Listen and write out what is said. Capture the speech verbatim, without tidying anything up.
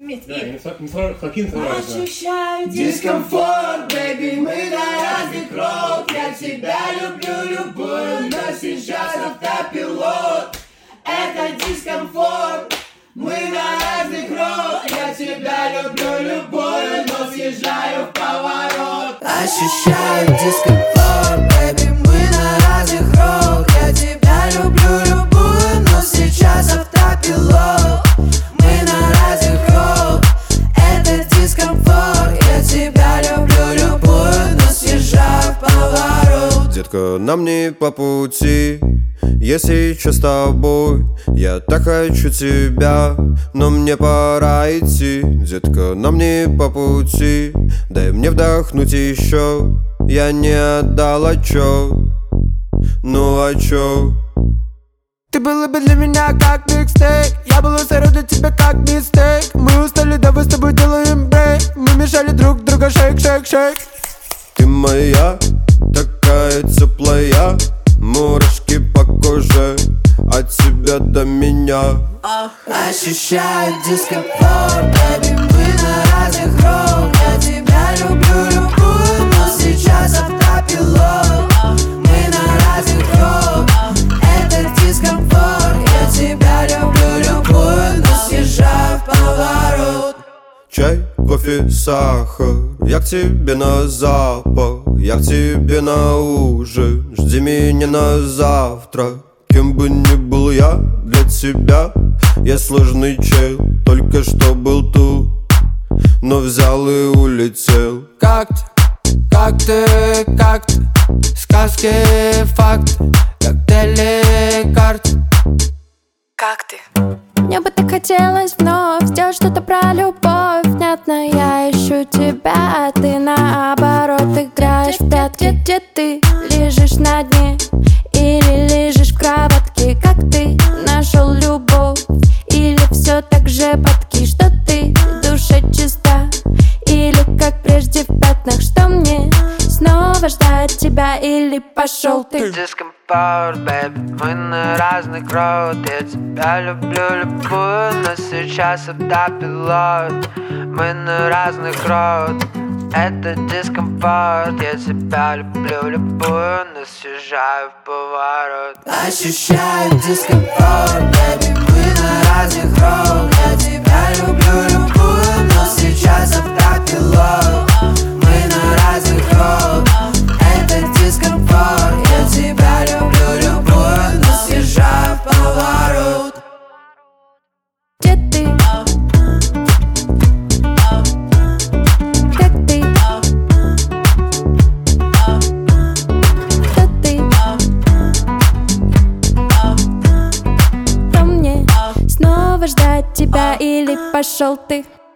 вместе. Да, не, не сразу, Хокин сразу. Ощущаю дискомфорт, бэби, мы на разных рот. Я тебя люблю, любую, но сейчас автопилот. Это дискомфорт, мы на разных рот. Я тебя люблю, любую, но съезжаю в поворот. Ощущаю дискомфорт, бэби, мы на разных рот. Я тебя люблю, любую, но сейчас автопилот. Мы на разных рот, это дискомфорт. Я тебя люблю, любую, но съезжаю в поворот. Детка, нам не по пути, я сейчас с тобой. Я так хочу тебя, но мне пора идти. Детка, нам не по пути, дай мне вдохнуть еще. Я не отдал отчет, ну а чё? Ты была бы для меня как микстейк, я был сырой для тебя как мистейк. Мы устали, давай с тобой делаем брейк. Мы мешали друг друга, шейк, шейк, шейк. Ты моя, такая теплая, мурашки по коже, от тебя до меня. Ощущаю дискомфорт, бэби, мы на разных рот. Я тебя люблю, любую, но сейчас автопилот. Мы на разных рот, это дискомфорт. Я тебя люблю, любую, но съезжаю в поворот. Чай, кофе, сахар, я к тебе на запах, я к тебе на ужин. Жди меня на завтра. Кем бы ни был я для тебя, я сложный чел. Только что был тут, но взял и улетел. Как ты, как ты, как ты? Сказки, факты, коктейли, карты. Как ты? Мне бы так хотелось вновь сделать что-то про любовь. Внятно, я ищу тебя, а ты наоборот играешь в прятки. Где ты лежишь на дне или лежишь в кроватке? Как ты нашел любовь? Или все так же подки? Что ты, душа чиста? Или как прежде в пятнах? Что мне снова ждать тебя? Или пошел ты? Дискомфорт, бэби, мы на разных рот. Я тебя люблю, любую, но сейчас автопилот. Мы на разных рот, это дискомфорт. Я тебя люблю, любую, но съезжаю в поворот. Ощущаю дискомфорт, бэби, мы на разных рот. Я тебя люблю, любую, но сейчас автопилот. Мы на разных рот, это дискомфорт. Я тебя люблю, любую, но съезжаю в поворот. Где ты? Как ты? Кто ты? Кто мне снова ждать тебя? Или пошел ты?